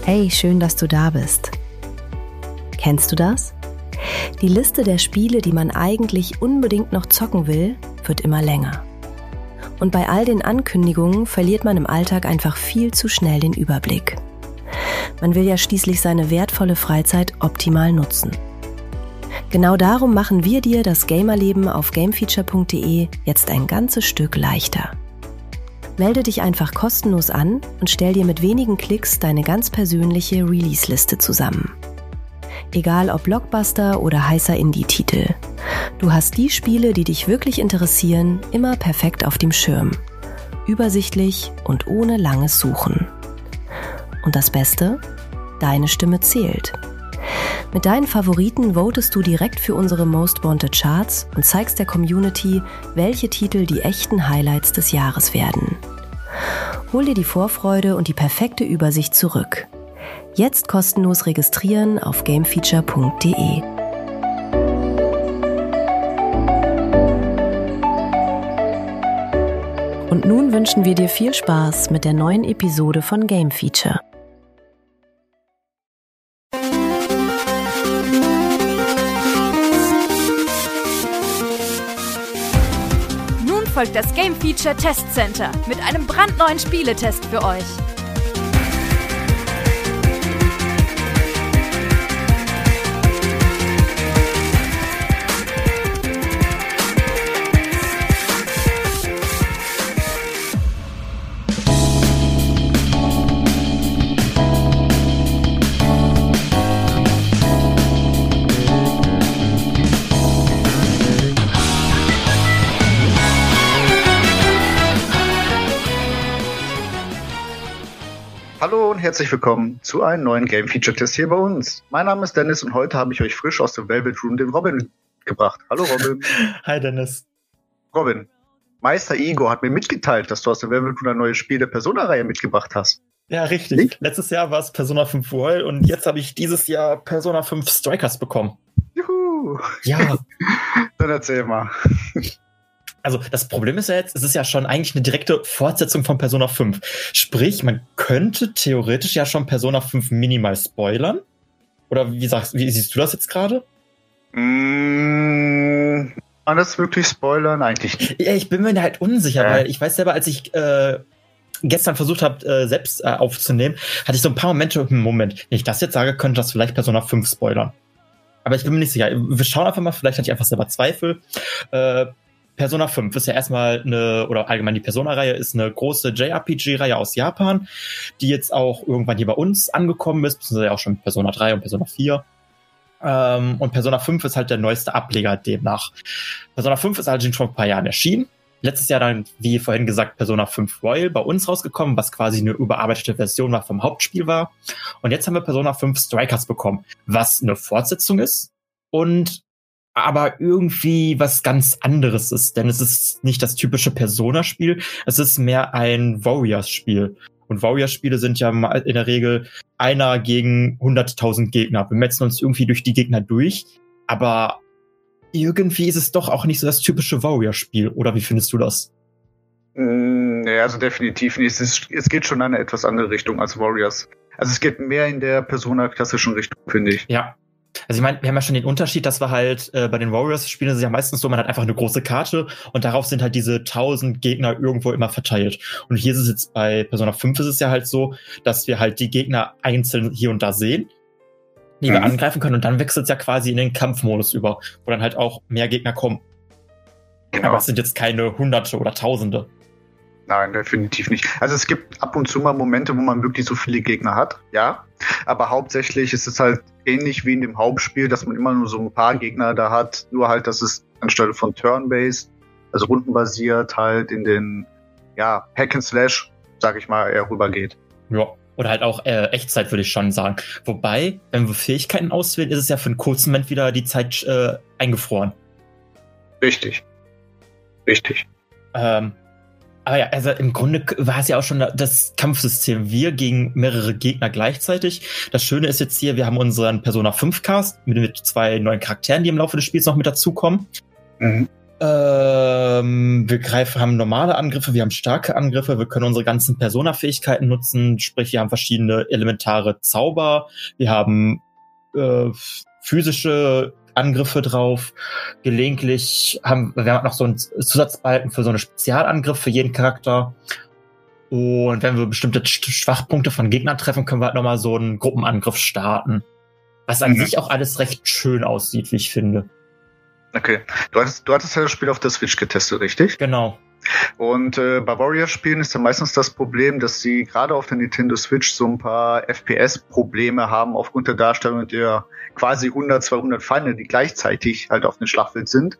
Hey, schön, dass du da bist. Kennst du das? Die Liste der Spiele, die man eigentlich unbedingt noch zocken will, wird immer länger. Und bei all den Ankündigungen verliert man im Alltag einfach viel zu schnell den Überblick. Man will ja schließlich seine wertvolle Freizeit optimal nutzen. Genau darum machen wir dir das Gamerleben auf gamefeature.de jetzt ein ganzes Stück leichter. Melde dich einfach kostenlos an und stell dir mit wenigen Klicks deine ganz persönliche Release-Liste zusammen. Egal ob Blockbuster oder heißer Indie-Titel. Du hast die Spiele, die dich wirklich interessieren, immer perfekt auf dem Schirm. Übersichtlich und ohne langes Suchen. Und das Beste? Deine Stimme zählt. Mit deinen Favoriten votest du direkt für unsere Most Wanted Charts und zeigst der Community, welche Titel die echten Highlights des Jahres werden. Hol dir die Vorfreude und die perfekte Übersicht zurück. Jetzt kostenlos registrieren auf gamefeature.de. Und nun wünschen wir dir viel Spaß mit der neuen Episode von Game Feature. Folgt das Game Feature Test Center mit einem brandneuen Spieletest für euch. Hallo und herzlich willkommen zu einem neuen Game Feature Test hier bei uns. Mein Name ist Dennis und heute habe ich euch frisch aus dem Velvet Room den Robin gebracht. Hallo Robin. Hi Dennis. Robin, Meister Igor hat mir mitgeteilt, dass du aus dem Velvet Room ein neues Spiel der Persona-Reihe mitgebracht hast. Ja, richtig. Nicht? Letztes Jahr war es Persona 5 Royal und jetzt habe ich dieses Jahr Persona 5 Strikers bekommen. Juhu. Ja. Dann erzähl mal. Also das Problem ist ja jetzt, es ist ja schon eigentlich eine direkte Fortsetzung von Persona 5. Sprich, man könnte theoretisch ja schon Persona 5 minimal spoilern. Oder wie siehst du das jetzt gerade? Kann das wirklich spoilern? Eigentlich nicht. Ja, ich bin mir halt unsicher, weil ich weiß selber, als ich gestern versucht habe, selbst aufzunehmen, hatte ich so ein paar Momente, Moment, wenn ich das jetzt sage, könnte das vielleicht Persona 5 spoilern. Aber ich bin mir nicht sicher. Wir schauen einfach mal, vielleicht hatte ich einfach selber Zweifel. Persona 5 ist ja erstmal oder allgemein die Persona-Reihe ist eine große JRPG-Reihe aus Japan, die jetzt auch irgendwann hier bei uns angekommen ist, beziehungsweise auch schon Persona 3 und Persona 4. Und Persona 5 ist halt der neueste Ableger demnach. Persona 5 ist allerdings schon vor ein paar Jahren erschienen. Letztes Jahr dann, wie vorhin gesagt, Persona 5 Royal bei uns rausgekommen, was quasi eine überarbeitete Version vom Hauptspiel war. Und jetzt haben wir Persona 5 Strikers bekommen, was eine Fortsetzung ist und aber irgendwie was ganz anderes ist, denn es ist nicht das typische Persona-Spiel, es ist mehr ein Warriors-Spiel. Und Warriors-Spiele sind ja in der Regel einer gegen 100.000 Gegner. Wir metzen uns irgendwie durch die Gegner durch, aber irgendwie ist es doch auch nicht so das typische Warriors-Spiel. Oder wie findest du das? Ja, also definitiv nicht. Es geht schon in eine etwas andere Richtung als Warriors. Also es geht mehr in der Persona-klassischen Richtung, finde ich. Ja. Also ich meine, wir haben ja schon den Unterschied, dass wir halt bei den Warriors-Spielen ist es ja meistens so, man hat einfach eine große Karte und darauf sind halt diese 1000 Gegner irgendwo immer verteilt. Und hier ist es jetzt bei Persona 5 ist es ja halt so, dass wir halt die Gegner einzeln hier und da sehen, die wir angreifen können und dann wechselt es ja quasi in den Kampfmodus über, wo dann halt auch mehr Gegner kommen. Genau. Aber es sind jetzt keine Hunderte oder Tausende. Nein, definitiv nicht. Also es gibt ab und zu mal Momente, wo man wirklich so viele Gegner hat, ja. Aber hauptsächlich ist es halt ähnlich wie in dem Hauptspiel, dass man immer nur so ein paar Gegner da hat. Nur halt, dass es anstelle von Turn-Based, also rundenbasiert, halt in den, Hack and Slash, sag ich mal, eher rübergeht. Ja, oder halt auch Echtzeit, würde ich schon sagen. Wobei, wenn wir Fähigkeiten auswählen, ist es ja für einen kurzen Moment wieder die Zeit eingefroren. Richtig. Aber ja, also im Grunde war es ja auch schon das Kampfsystem. Wir gegen mehrere Gegner gleichzeitig. Das Schöne ist jetzt hier, wir haben unseren Persona 5 Cast mit 2 neuen Charakteren, die im Laufe des Spiels noch mit dazukommen. haben normale Angriffe, wir haben starke Angriffe, wir können unsere ganzen Persona-Fähigkeiten nutzen, sprich, wir haben verschiedene elementare Zauber, wir haben physische Angriffe drauf, gelegentlich haben wir noch so einen Zusatzbalken für so einen Spezialangriff für jeden Charakter. Und wenn wir bestimmte Schwachpunkte von Gegnern treffen, können wir halt nochmal so einen Gruppenangriff starten. Was an sich auch alles recht schön aussieht, wie ich finde. Okay. Du hattest ja das Spiel auf der Switch getestet, richtig? Genau. Und bei Warrior-Spielen ist ja meistens das Problem, dass sie gerade auf der Nintendo Switch so ein paar FPS-Probleme haben aufgrund der Darstellung der quasi 100, 200 Feinde, die gleichzeitig halt auf dem Schlachtfeld sind.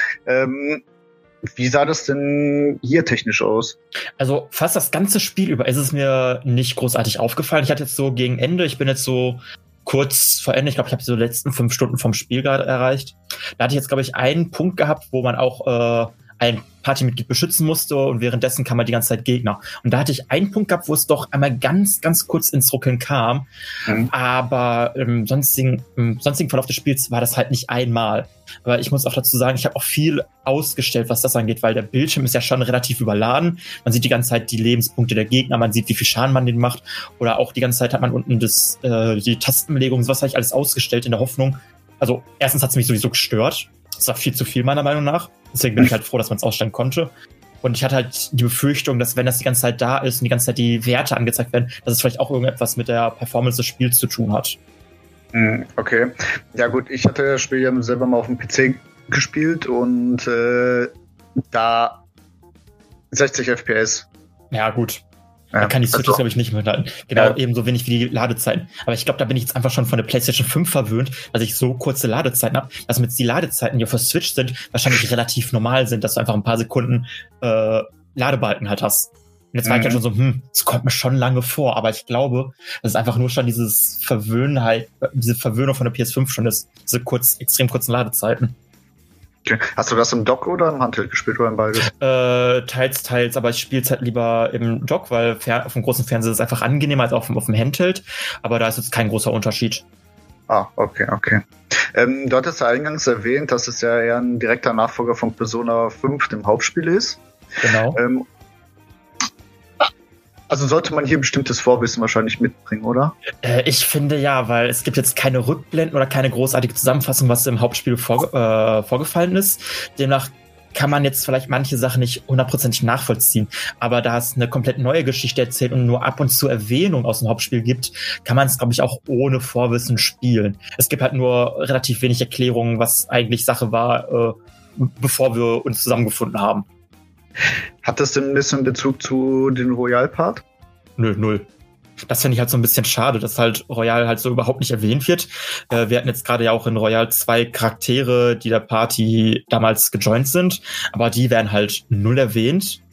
Wie sah das denn hier technisch aus? Also fast das ganze Spiel über ist es mir nicht großartig aufgefallen. Ich hatte jetzt so gegen Ende, ich bin jetzt so kurz vor Ende, ich glaube, ich habe so die letzten 5 Stunden vom Spiel gerade erreicht. Da hatte ich jetzt, glaube ich, einen Punkt gehabt, wo man auch ein Partymitglied beschützen musste und währenddessen kam halt die ganze Zeit Gegner. Und da hatte ich einen Punkt gehabt, wo es doch einmal ganz, ganz kurz ins Ruckeln kam. Aber im sonstigen Verlauf des Spiels war das halt nicht einmal. Aber ich muss auch dazu sagen, ich habe auch viel ausgestellt, was das angeht, weil der Bildschirm ist ja schon relativ überladen. Man sieht die ganze Zeit die Lebenspunkte der Gegner, man sieht, wie viel Schaden man denen macht. Oder auch die ganze Zeit hat man unten die Tastenbelegung, was habe ich alles ausgestellt in der Hoffnung. Also erstens hat es mich sowieso gestört. Das war viel zu viel meiner Meinung nach. Deswegen bin ich halt froh, dass man es ausstellen konnte. Und ich hatte halt die Befürchtung, dass wenn das die ganze Zeit da ist und die ganze Zeit die Werte angezeigt werden, dass es vielleicht auch irgendetwas mit der Performance des Spiels zu tun hat. Okay. Ja gut, ich hatte das Spiel ja selber mal auf dem PC gespielt und da 60 FPS. Ja gut. Da kann die Switch, glaube ich, nicht mithalten. Genau, ebenso wenig wie die Ladezeiten. Aber ich glaube, da bin ich jetzt einfach schon von der PlayStation 5 verwöhnt, dass ich so kurze Ladezeiten habe, dass mit die Ladezeiten, die auf der Switch sind, wahrscheinlich relativ normal sind, dass du einfach ein paar Sekunden Ladebalken halt hast. Und jetzt war ich ja schon so, das kommt mir schon lange vor, aber ich glaube, das ist einfach nur schon diese Verwöhnung von der PS5 schon ist, diese extrem kurzen Ladezeiten. Okay. Hast du das im Dock oder im Handheld gespielt oder in beides? Teils, aber ich spiele es halt lieber im Dock, weil auf dem großen Fernseher ist es einfach angenehmer als auf dem Handheld, aber da ist jetzt kein großer Unterschied. Ah, okay. Du hattest ja eingangs erwähnt, dass es ja eher ein direkter Nachfolger von Persona 5, dem Hauptspiel ist. Genau. Also sollte man hier bestimmtes Vorwissen wahrscheinlich mitbringen, oder? Ich finde ja, weil es gibt jetzt keine Rückblenden oder keine großartige Zusammenfassung, was im Hauptspiel vorgefallen ist. Demnach kann man jetzt vielleicht manche Sachen nicht 100% nachvollziehen. Aber da es eine komplett neue Geschichte erzählt und nur ab und zu Erwähnung aus dem Hauptspiel gibt, kann man es, glaube ich, auch ohne Vorwissen spielen. Es gibt halt nur relativ wenig Erklärungen, was eigentlich Sache war, bevor wir uns zusammengefunden haben. Hat das denn ein bisschen Bezug zu dem Royal-Part? Nö, null. Das finde ich halt so ein bisschen schade, dass halt Royal halt so überhaupt nicht erwähnt wird. Wir hatten jetzt gerade ja auch in Royal 2 Charaktere, die der Party damals gejoint sind, aber die werden halt null erwähnt.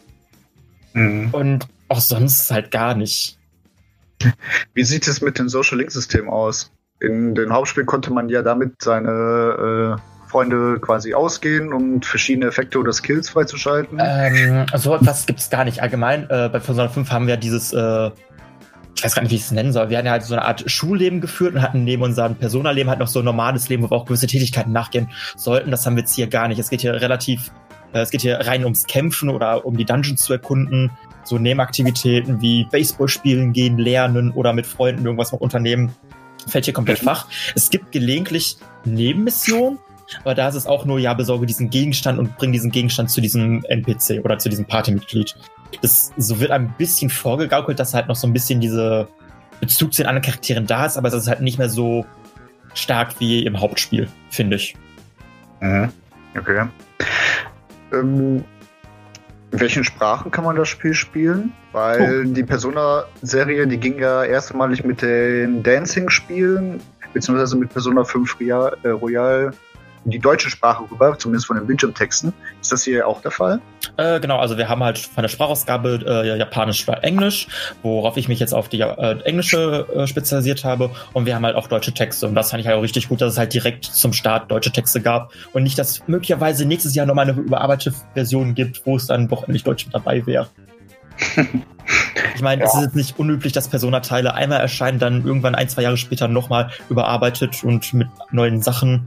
Und auch sonst halt gar nicht. Wie sieht es mit dem Social Link System aus? In den Hauptspielen konnte man ja damit seine Freunde quasi ausgehen, um verschiedene Effekte oder Skills freizuschalten. So etwas gibt es gar nicht. Allgemein, bei Persona 5 haben wir dieses, ich weiß gar nicht, wie ich es nennen soll. Wir hatten ja halt so eine Art Schulleben geführt und hatten neben unserem Persona-Leben halt noch so ein normales Leben, wo wir auch gewisse Tätigkeiten nachgehen sollten. Das haben wir jetzt hier gar nicht. Es geht hier rein ums Kämpfen oder um die Dungeons zu erkunden. So Nebenaktivitäten wie Baseball spielen gehen, lernen oder mit Freunden irgendwas mal unternehmen. Fällt hier komplett flach. Es gibt gelegentlich Nebenmissionen, aber da ist es auch nur, besorge diesen Gegenstand und bring diesen Gegenstand zu diesem NPC oder zu diesem Partymitglied. So wird ein bisschen vorgegaukelt, dass halt noch so ein bisschen diese Bezug zu den anderen Charakteren da ist, aber es ist halt nicht mehr so stark wie im Hauptspiel, finde ich. Okay. In welchen Sprachen kann man das Spiel spielen? Weil die Persona-Serie, die ging ja erstmalig mit den Dancing-Spielen, beziehungsweise mit Persona 5 Royal die deutsche Sprache rüber, zumindest von den Bildschirmtexten. Ist das hier auch der Fall? Genau, also wir haben halt von der Sprachausgabe Japanisch oder Englisch, worauf ich mich jetzt auf die englische spezialisiert habe, und wir haben halt auch deutsche Texte, und das fand ich halt auch richtig gut, dass es halt direkt zum Start deutsche Texte gab und nicht, dass möglicherweise nächstes Jahr nochmal eine überarbeitete Version gibt, wo es dann doch endlich Deutsch mit dabei wäre. Ich meine, es ist jetzt nicht unüblich, dass Persona-Teile einmal erscheinen, dann irgendwann 1-2 Jahre später nochmal überarbeitet und mit neuen Sachen.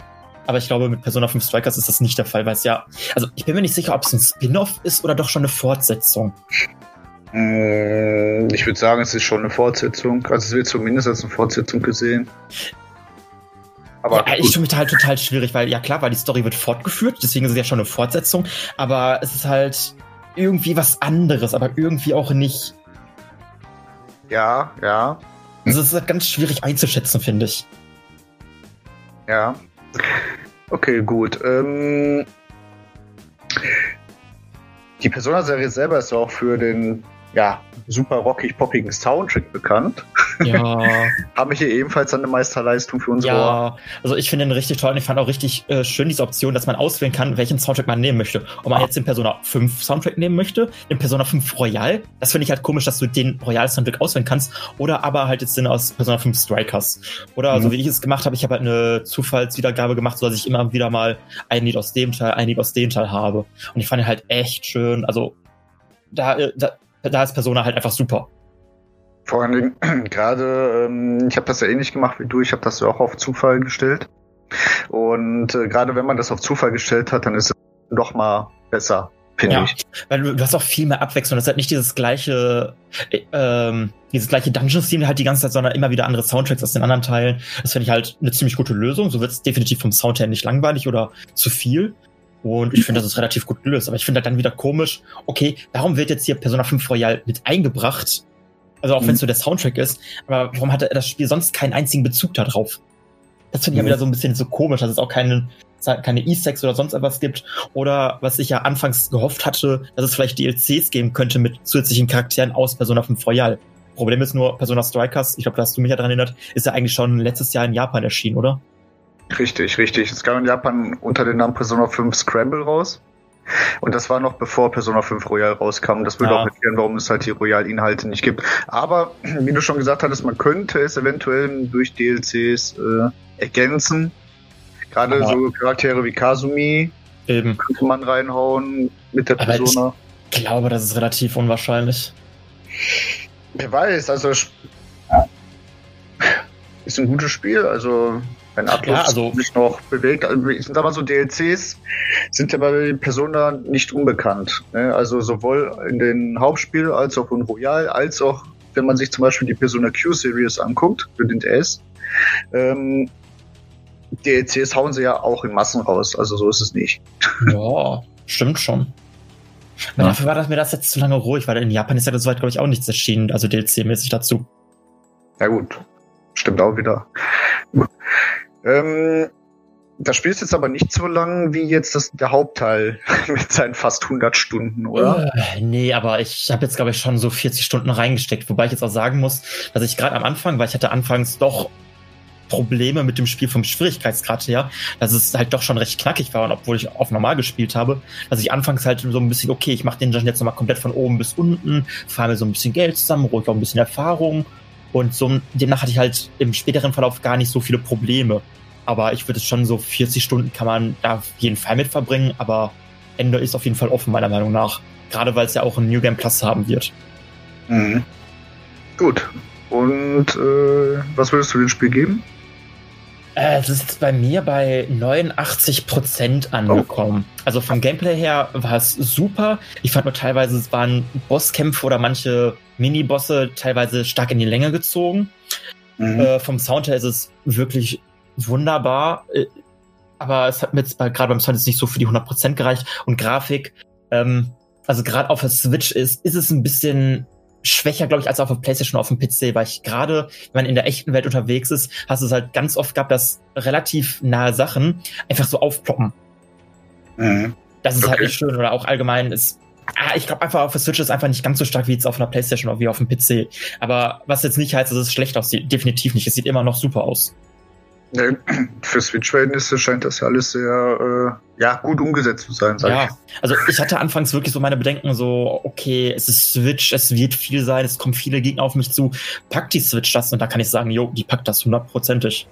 Aber ich glaube, mit Persona 5 Strikers ist das nicht der Fall, weil es ja, also ich bin mir nicht sicher, ob es ein Spin-off ist oder doch schon eine Fortsetzung. Ich würde sagen, es ist schon eine Fortsetzung. Also es wird zumindest als eine Fortsetzung gesehen. Aber ja, ich tue mich da halt total schwierig, weil, ja klar, weil die Story wird fortgeführt, deswegen ist es ja schon eine Fortsetzung, aber es ist halt irgendwie was anderes, aber irgendwie auch nicht. Ja. Also es ist halt ganz schwierig einzuschätzen, finde ich. Ja. Okay, gut. Die Persona-Serie selber ist auch für den, super rockig-poppigen Soundtrack bekannt. Ja. Haben wir hier ebenfalls eine Meisterleistung für unsere Ohr. Also ich finde den richtig toll und ich fand auch richtig schön diese Option, dass man auswählen kann, welchen Soundtrack man nehmen möchte. Ob man jetzt den Persona 5 Soundtrack nehmen möchte, den Persona 5 Royal. Das finde ich halt komisch, dass du den Royal Soundtrack auswählen kannst. Oder aber halt jetzt den aus Persona 5 Strikers. Oder so wie ich es gemacht habe, ich habe halt eine Zufallswiedergabe gemacht, so dass ich immer wieder mal ein Lied aus dem Teil, ein Lied aus dem Teil habe. Und ich fand ihn halt echt schön. Also da ist Persona halt einfach super. Vor allen Dingen, gerade, ich habe das ja ähnlich gemacht wie du, ich habe das ja auch auf Zufall gestellt. Und gerade wenn man das auf Zufall gestellt hat, dann ist es noch mal besser, finde ich. Weil du hast auch viel mehr Abwechslung. Das ist halt nicht dieses gleiche Dungeon-Theme halt die ganze Zeit, sondern immer wieder andere Soundtracks aus den anderen Teilen. Das finde ich halt eine ziemlich gute Lösung. So wird es definitiv vom Sound her nicht langweilig oder zu viel. Und ich finde, das ist relativ gut gelöst. Aber ich finde halt dann wieder komisch, okay, warum wird jetzt hier Persona 5 Royal mit eingebracht? Also auch wenn es so der Soundtrack ist. Aber warum hat das Spiel sonst keinen einzigen Bezug da drauf? Das finde ich ja wieder so ein bisschen so komisch, dass es auch keine Easter Eggs oder sonst etwas gibt. Oder was ich ja anfangs gehofft hatte, dass es vielleicht DLCs geben könnte mit zusätzlichen Charakteren aus Persona 5 Royal. Problem ist nur, Persona Strikers, ich glaube, da hast du mich ja daran erinnert, ist ja eigentlich schon letztes Jahr in Japan erschienen, oder? Richtig. Es kam in Japan unter dem Namen Persona 5 Scramble raus. Und das war noch bevor Persona 5 Royal rauskam. Das würde auch erklären, warum es halt die Royal-Inhalte nicht gibt. Aber, wie du schon gesagt hattest, man könnte es eventuell durch DLCs ergänzen. Gerade so Charaktere wie Kasumi könnte man reinhauen mit der Persona. Ich glaube, das ist relativ unwahrscheinlich. Wer weiß, also ist ein gutes Spiel, also wenn Atlus sich noch bewegt. Ich sag mal so, DLCs sind ja bei Persona nicht unbekannt. Ne? Also sowohl in den Hauptspiel als auch in Royal, als auch, wenn man sich zum Beispiel die Persona Q-Series anguckt, für den DS, DLCs hauen sie ja auch in Massen raus. Also so ist es nicht. Ja, stimmt schon. Aber dafür war mir das jetzt zu lange ruhig, weil in Japan ist ja soweit, glaube ich, auch nichts erschienen, also DLC-mäßig dazu. Ja gut, stimmt auch wieder. Das Spiel ist jetzt aber nicht so lang wie jetzt der Hauptteil mit seinen fast 100 Stunden, oder? Nee, aber ich habe jetzt, glaube ich, schon so 40 Stunden reingesteckt. Wobei ich jetzt auch sagen muss, dass ich gerade am Anfang, weil ich hatte anfangs doch Probleme mit dem Spiel vom Schwierigkeitsgrad her, dass es halt doch schon recht knackig war und obwohl ich auf normal gespielt habe, dass ich anfangs halt so ein bisschen, okay, ich mache den Dungeon jetzt nochmal komplett von oben bis unten, fahre mir so ein bisschen Geld zusammen, ruhig auch ein bisschen Erfahrung und so demnach hatte ich halt im späteren Verlauf gar nicht so viele Probleme. Aber ich würde es schon so 40 Stunden kann man da auf jeden Fall mit verbringen, aber Ende ist auf jeden Fall offen, meiner Meinung nach. Gerade weil es ja auch ein New Game Plus haben wird. Mhm. Gut. Und was würdest du dem Spiel geben? Es ist jetzt bei mir bei 89% angekommen. Also vom Gameplay her war es super. Ich fand nur teilweise, es waren Bosskämpfe oder manche Mini-Bosse teilweise stark in die Länge gezogen. Vom Sound her ist es wirklich wunderbar. Aber es hat mir jetzt gerade beim Sound jetzt nicht so für die 100% gereicht. Und Grafik, also gerade auf der Switch ist es ein bisschen schwächer, glaube ich, als auf der PlayStation auf dem PC, weil ich gerade, wenn man in der echten Welt unterwegs ist, hast du es halt ganz oft gehabt, dass relativ nahe Sachen einfach so aufploppen. Das ist halt nicht schön. Oder auch allgemein ist, ich glaube einfach auf der Switch ist einfach nicht ganz so stark wie jetzt auf einer PlayStation oder wie auf dem PC. Aber was jetzt nicht heißt, dass es schlecht aussieht. Definitiv nicht. Es sieht immer noch super aus. Nee, für Switch-Verhältnisse scheint das ja alles sehr gut umgesetzt zu sein, sag ich. Also ich hatte anfangs wirklich so meine Bedenken, so, okay, es ist Switch, es wird viel sein, es kommen viele Gegner auf mich zu, packt die Switch das? Und da kann ich sagen, die packt das 100%.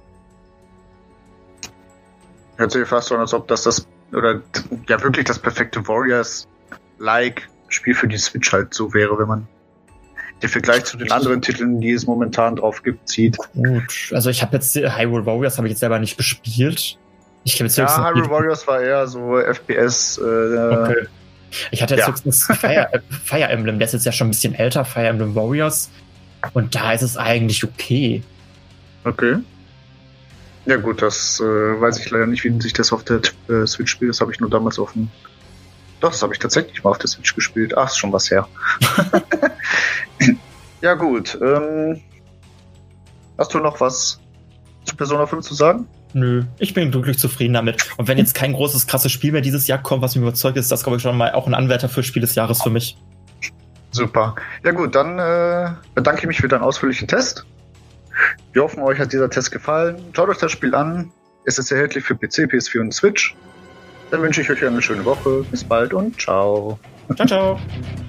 Hört sich fast so an, als ob das oder ja wirklich das perfekte Warriors-like Spiel für die Switch halt so wäre, wenn man den Vergleich zu den anderen Titeln, die es momentan drauf gibt, zieht. Gut, also ich habe jetzt Hyrule Warriors habe ich jetzt selber nicht gespielt. Ich glaube, ja, Hyrule Warriors war eher so FPS. Okay. Ich hatte jetzt höchstens Fire Emblem, der ist jetzt ja schon ein bisschen älter, Fire Emblem Warriors. Und da ist es eigentlich okay. Okay. Ja gut, das weiß ich leider nicht, wie sich das auf der Switch spielt. Das habe ich nur damals auf dem... Doch, das habe ich tatsächlich mal auf der Switch gespielt. Ach, ist schon was her. Ja gut. Hast du noch was zu Persona 5 zu sagen? Nö, ich bin glücklich zufrieden damit. Und wenn jetzt kein großes, krasses Spiel mehr dieses Jahr kommt, was mich überzeugt, ist das, glaube ich, schon mal auch ein Anwärter für Spiel des Jahres für mich. Super. Ja gut, dann bedanke ich mich für deinen ausführlichen Test. Wir hoffen, euch hat dieser Test gefallen. Schaut euch das Spiel an. Es ist erhältlich für PC, PS4 und Switch. Dann wünsche ich euch eine schöne Woche. Bis bald und ciao. Ciao, ciao.